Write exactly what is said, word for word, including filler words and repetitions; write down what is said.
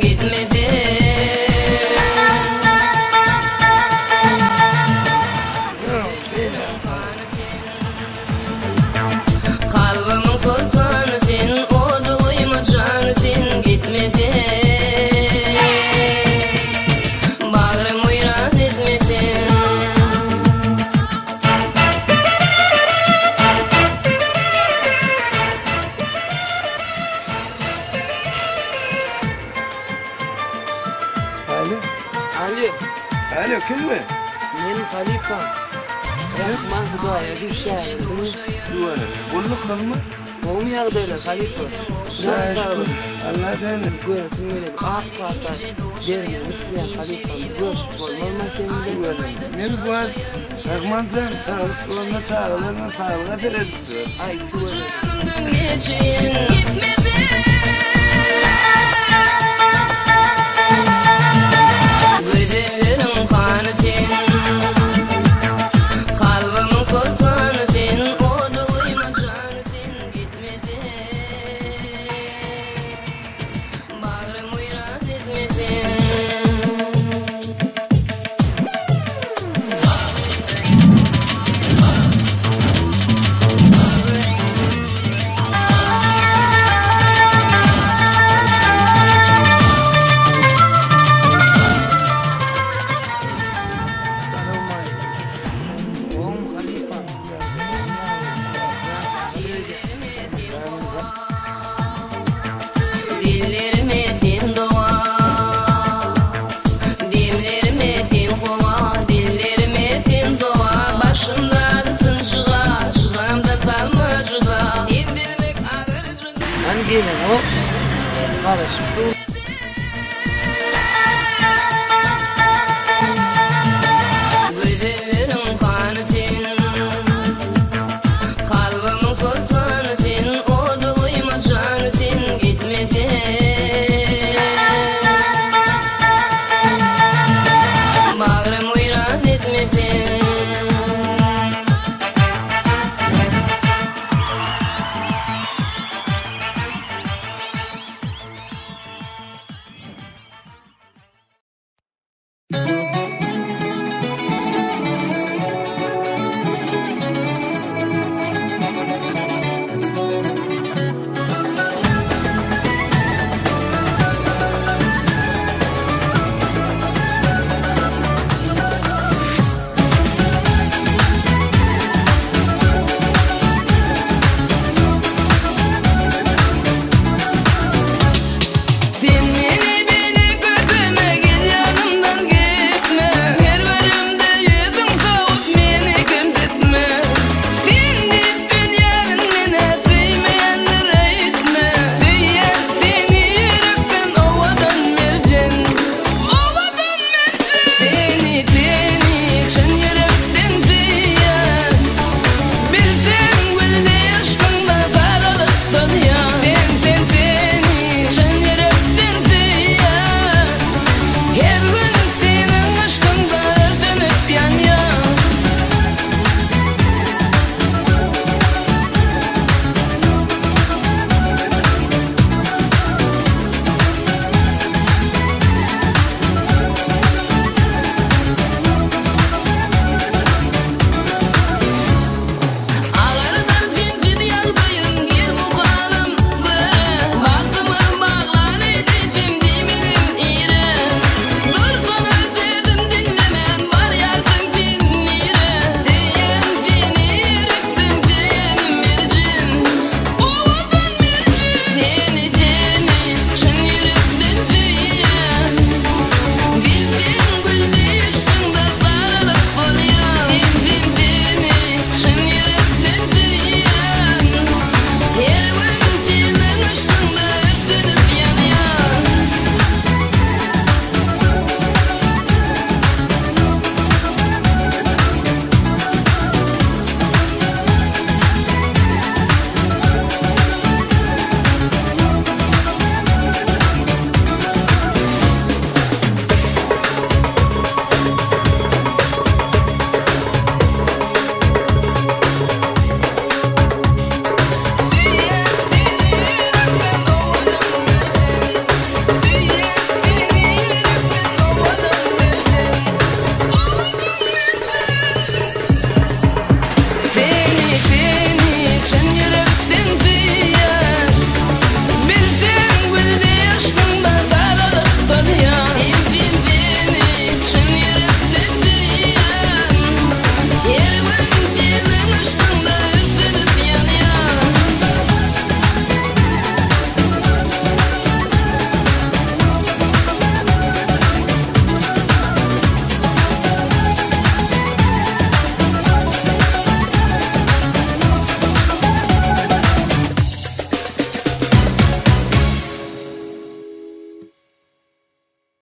gitmedin. Kalbimin sultanı sen, oduluyma canı sen gitmedin. Bağrım uyrat etmesin. Alo. Alo, Alo, kimmi? men Xalifam. Rahman Xudoya deb shayardim. Duvara. Qo'lni qilma. Oğum yağdayla Xalifa. Şaşkın. Allah dene. Görürsün öyle bir ak kata. Yerini Müslüman Xalifam. Görüşüp olmaz seninle gördüm. Ne bu var? Rahman sen sağlık koluna çağrılarına sağlığa verelim. Ay tuvale. Yanımdan geçin gitmedin. Gıdelerim kanı sen, kalbimin sultanı sen, oduluyma canı sen gitmedin. Bağrım uyrat etmesin. Dillerime din doğa, dimlerime din kova, dillerime din doğa. Başımdan tıncığa, şıgamda tamacığa, dimdirlik ağır cüda. Ben gelin o. Karış bu